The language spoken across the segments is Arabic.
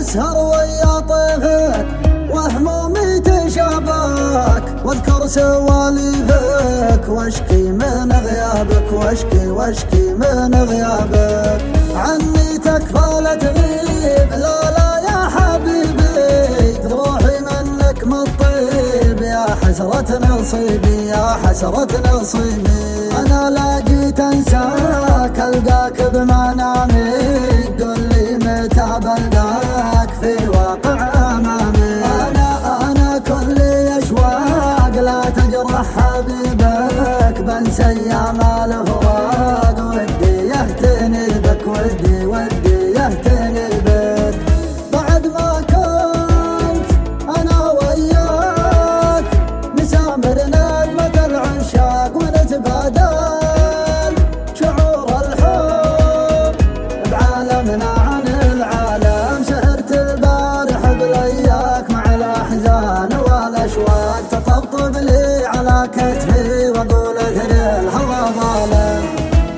أسهر ويا طيفك وهمومي تشابك، واذكر سواليفك واشكي من غيابك، واشكي من غيابك. عني تكفى لا تغيب، لا لا يا حبيبي، روحي منك مطيب، يا حسرة نصيبي، يا حسرة نصيبي. أنا لاقيت أنساك ألقاك بمنامي، قل لي متى بلقاك في واقع أمامي. أنا كلي أشواق، لا تجرح حبيبك، بنسى أيام الفراق، ودي يهتني بك، ودي يهتني بك. بعد ما كنت أنا وياك نسامر نجمة العشاق، ونتبادل شعور الحب بعالمنا عن العالم. سهرت البارح بلياك مع الأحزان والأشواق، تطبطب لي على كتفي وأقول اثري الهوى ظالم.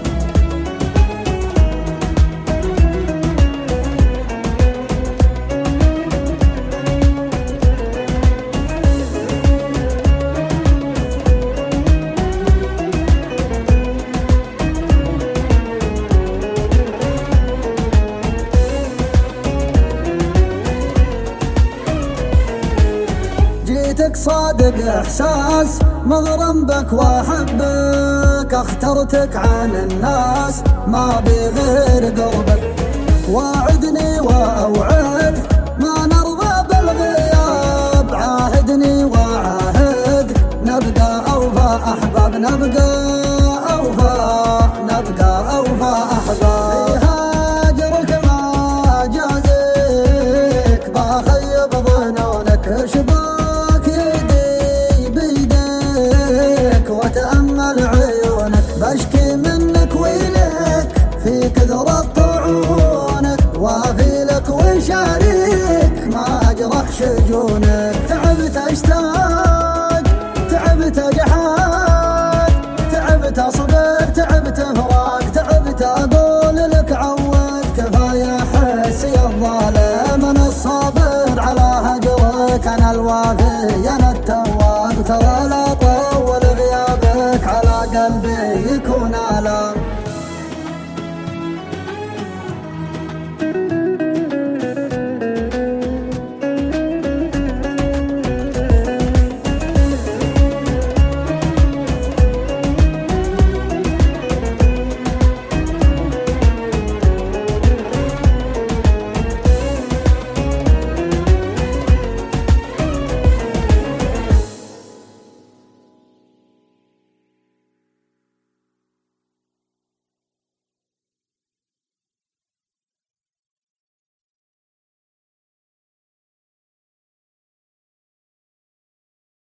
جيتك صادق إحساس، مغرم بك وأحبك، اخترتك عن الناس ما بي غير قربك. واعدني وأوعد ما نرضى بالغياب، عاهدني وعاهدك نبقى أوفى أحباب، نبقى أوفى أحباب. هاجرك ما جازيك، بخيب ظنونك، شباك يدي بيديك وتأمل عيونك، بشكي منك ويلك في كثرة طعونك، وافي لك وشاريك ما أجرح شجونك. تعبت أشتاق، تعبت أجحاد، تعبت أصبر، تعبت فراق، تعبت أقول لك عود، كفاية حسي الظالم. أنا الصابر على هجرك، أنا الوافي